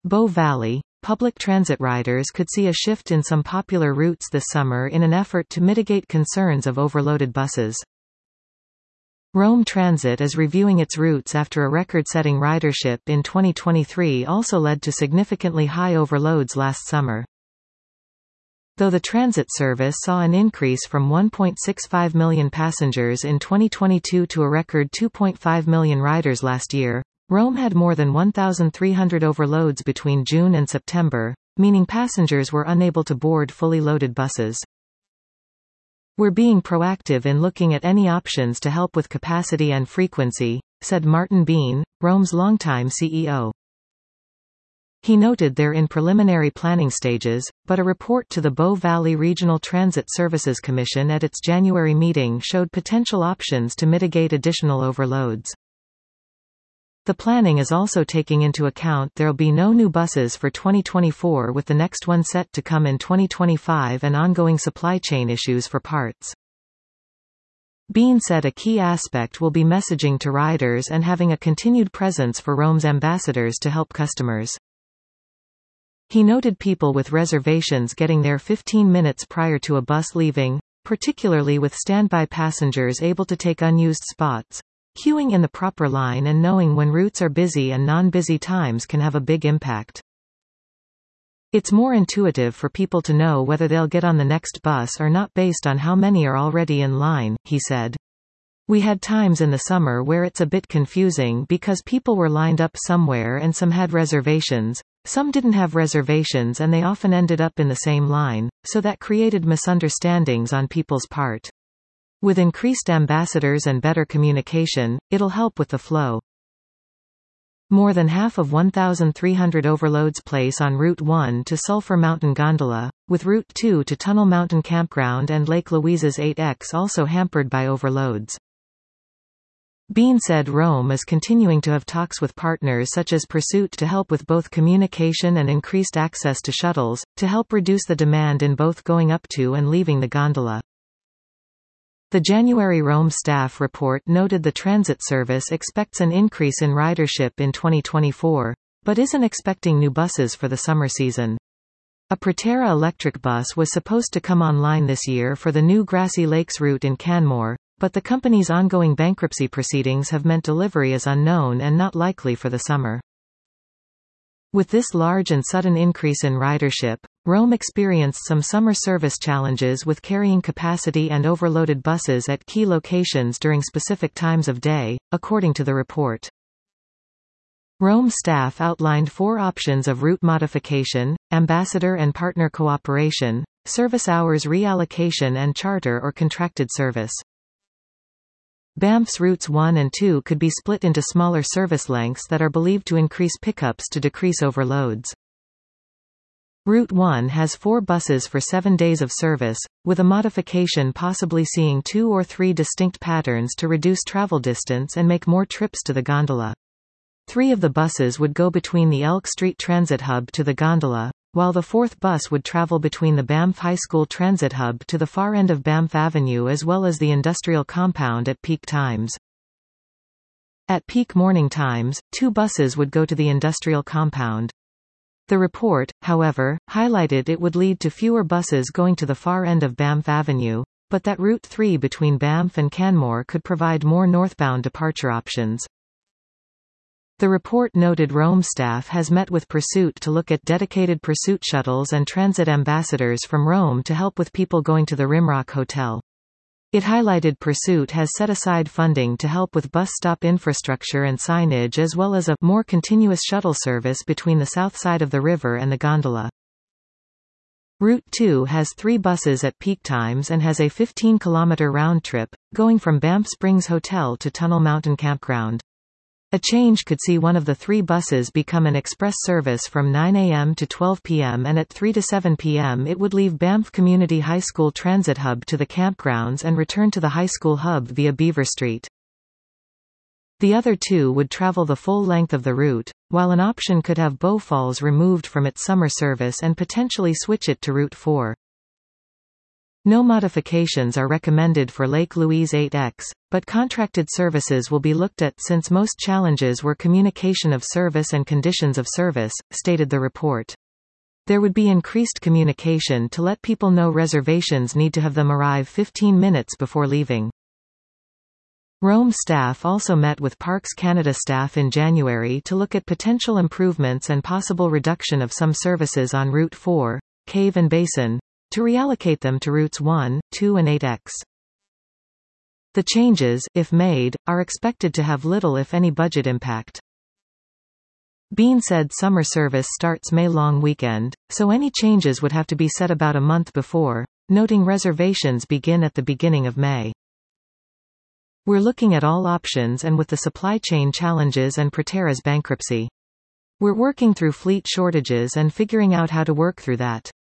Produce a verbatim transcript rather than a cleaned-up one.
Bow Valley, public transit riders could see a shift in some popular routes this summer in an effort to mitigate concerns of overloaded buses. Rome Transit is reviewing its routes after a record-setting ridership in twenty twenty-three also led to significantly high overloads last summer. Though the transit service saw an increase from one point six five million passengers in twenty twenty-two to a record two point five million riders last year, Rome had more than one thousand three hundred overloads between June and September, meaning passengers were unable to board fully loaded buses. "We're being proactive in looking at any options to help with capacity and frequency," said Martin Bean, Rome's longtime C E O. He noted they're in preliminary planning stages, but a report to the Bow Valley Regional Transit Services Commission at its January meeting showed potential options to mitigate additional overloads. The planning is also taking into account there'll be no new buses for twenty twenty-four, with the next one set to come in twenty twenty-five, and ongoing supply chain issues for parts. Bean said a key aspect will be messaging to riders and having a continued presence for Rome's ambassadors to help customers. He noted people with reservations getting there fifteen minutes prior to a bus leaving, particularly with standby passengers able to take unused spots. Queuing in the proper line and knowing when routes are busy and non-busy times can have a big impact. "It's more intuitive for people to know whether they'll get on the next bus or not based on how many are already in line," he said. "We had times in the summer where it's a bit confusing because people were lined up somewhere and some had reservations, some didn't have reservations, and they often ended up in the same line, so that created misunderstandings on people's part. With increased ambassadors and better communication, it'll help with the flow." More than half of one thousand three hundred overloads place on Route one to Sulphur Mountain Gondola, with Route two to Tunnel Mountain Campground and Lake Louise's eight X also hampered by overloads. Bean said Rome is continuing to have talks with partners such as Pursuit to help with both communication and increased access to shuttles, to help reduce the demand in both going up to and leaving the gondola. The January Rome staff report noted the transit service expects an increase in ridership in twenty twenty-four, but isn't expecting new buses for the summer season. A Proterra electric bus was supposed to come online this year for the new Grassy Lakes route in Canmore, but the company's ongoing bankruptcy proceedings have meant delivery is unknown and not likely for the summer. With this large and sudden increase in ridership, Rome experienced some summer service challenges with carrying capacity and overloaded buses at key locations during specific times of day, according to the report. Rome staff outlined four options of route modification: ambassador and partner cooperation, service hours reallocation, and charter or contracted service. Banff's routes one and two could be split into smaller service lengths that are believed to increase pickups to decrease overloads. Route one has four buses for seven days of service, with a modification possibly seeing two or three distinct patterns to reduce travel distance and make more trips to the gondola. Three of the buses would go between the Elk Street Transit Hub to the gondola, while the fourth bus would travel between the Banff High School Transit Hub to the far end of Banff Avenue as well as the industrial compound at peak times. At peak morning times, two buses would go to the industrial compound. The report, however, highlighted it would lead to fewer buses going to the far end of Banff Avenue, but that Route three between Banff and Canmore could provide more northbound departure options. The report noted Rome staff has met with Pursuit to look at dedicated Pursuit shuttles and transit ambassadors from Rome to help with people going to the Rimrock Hotel. It highlighted Pursuit has set aside funding to help with bus stop infrastructure and signage as well as a more continuous shuttle service between the south side of the river and the gondola. Route two has three buses at peak times and has a fifteen kilometer round trip, going from Banff Springs Hotel to Tunnel Mountain Campground. A change could see one of the three buses become an express service from nine a m to twelve p m and at three to seven p m it would leave Banff Community High School Transit Hub to the campgrounds and return to the high school hub via Beaver Street. The other two would travel the full length of the route, while an option could have Bow Falls removed from its summer service and potentially switch it to Route four. No modifications are recommended for Lake Louise eight X, but contracted services will be looked at since most challenges were communication of service and conditions of service, stated the report. There would be increased communication to let people know reservations need to have them arrive fifteen minutes before leaving. Rome staff also met with Parks Canada staff in January to look at potential improvements and possible reduction of some services on Route four, Cave and Basin, to reallocate them to routes one, two and eight X. The changes, if made, are expected to have little if any budget impact. Bean said summer service starts May long weekend, so any changes would have to be set about a month before, noting reservations begin at the beginning of May. We're looking at all options and with the supply chain challenges and Proterra's bankruptcy. We're working through fleet shortages and figuring out how to work through that.